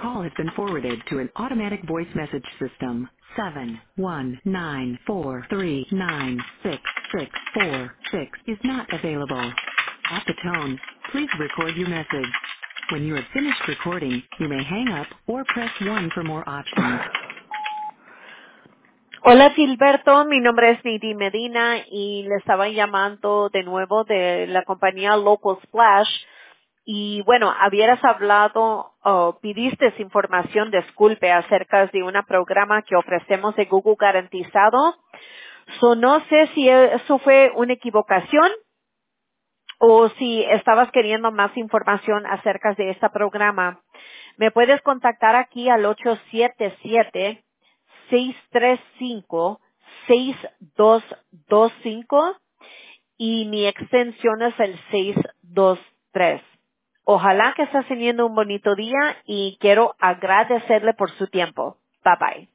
call has been forwarded to an automatic voice message system. 71943966646 is not available. At the tone, please record your message. When you have finished recording, you may hang up or press 1 for more options. Hola Gilberto, mi nombre es Nidhi Medina y le estaba llamando de nuevo de la compañía Local Splash. Y bueno, habieras hablado o pidiste información, disculpe, acerca de un programa que ofrecemos de Google garantizado. No sé si eso fue una equivocación o si estabas queriendo más información acerca de este programa. Me puedes contactar aquí al 877-635-6225 y mi extensión es el 623. Ojalá que estés teniendo un bonito día y quiero agradecerle por su tiempo. Bye bye.